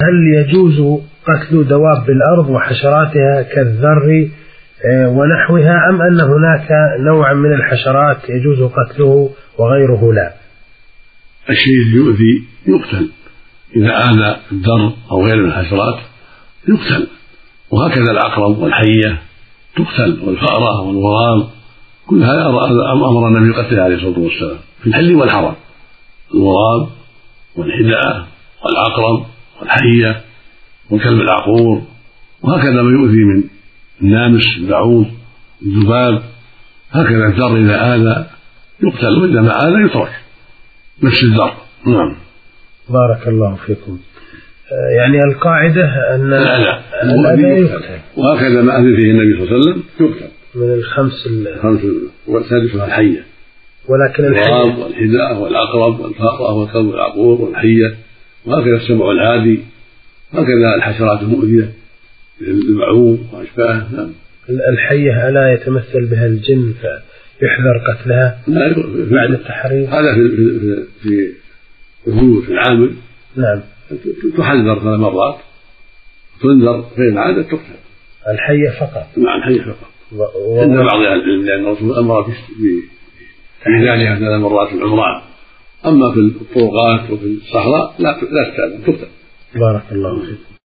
هل يجوز قتل دواب الأرض وحشراتها كالذر ونحوها، أم أن هناك نوع من الحشرات يجوز قتله وغيره لا؟ الشيء اللي يؤذي يقتل، إذا آذى الذر أو غير من الحشرات يقتل، وهكذا العقرب والحية تقتل، والفأرة والغراب، كل هذا أمر النبي بقتله عليه الصلاة والسلام في الحل والحرم، الغراب والحداء والعقرب والحية والكلب العقور، وهكذا ما يؤذي من النامس البعوض الذباب، هكذا الذر إذا آذى يقتل، وإذا ما آذى يترك نفس الذر. نعم. بارك الله فيكم. يعني القاعدة أن الأذى يقتل، وهكذا ما أذى فيه النبي صلى الله عليه وسلم يقتل من الخمس والسادسة الحية، ولكن الغراب والحداء والعقرب والفأرة والكلب العقور والحية، وهكذا السبع العادي، هكذا الحشرات المؤذية البعوض وأشباهه. نعم. الحية ألا يتمثل بها الجن فيحذر قتلها بعد التحريم؟ هذا في الهدوء في العامل. نعم. تحذر 3 مرات، تنذر غير العادة تقتل. الحية فقط؟ نعم الحية فقط. عند بعض أهل العلم لأن الرسول أمر بإعلانها 3 مرات في العمران، أما في الطرقات وفي الصحراء لا تستأذن تقتل. بارك الله فيكم.